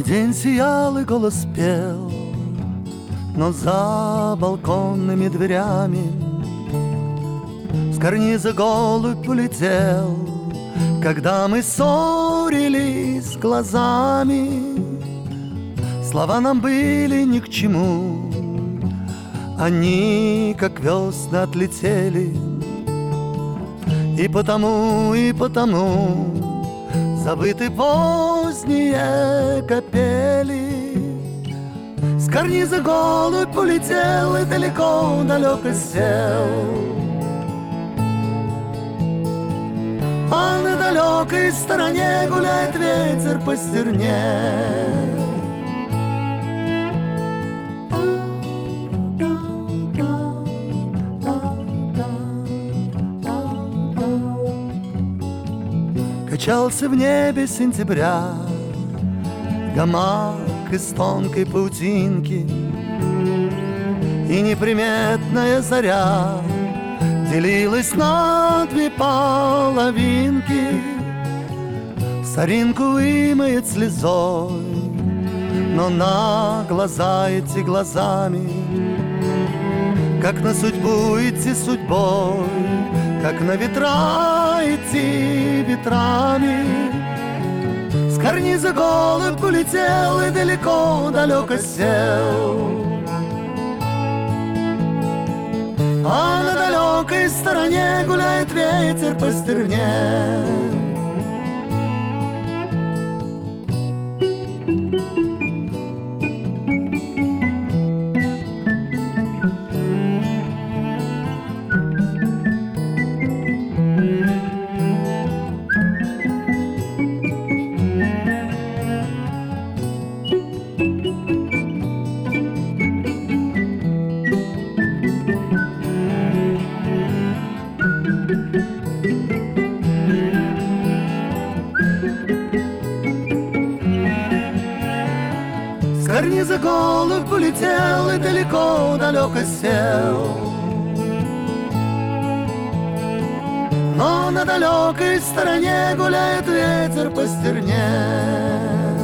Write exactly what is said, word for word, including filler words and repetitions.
И день сиял, и голос пел, но за балконными дверями с карниза голубь улетел, когда мы ссорились глазами. Слова нам были ни к чему, они, как весны, отлетели. И потому, и потому забыты поздние капели. С карниза голубь улетел и далеко-далеко сел, а на далекой стороне гуляет ветер по стерне. Качался в небе сентября гамак из тонкой паутинки, и неприметная заря делилась на две половинки. Соринку вымоет слезой, но на глаза идти глазами, как на судьбу идти судьбой, как на ветра идти ветрами. С карниза голубь улетел и далеко-далеко сел, а на далекой стороне гуляет ветер по стерне. С карниза голубь улетел и далеко-далеко сел, но на далекой стороне гуляет ветер по стерне.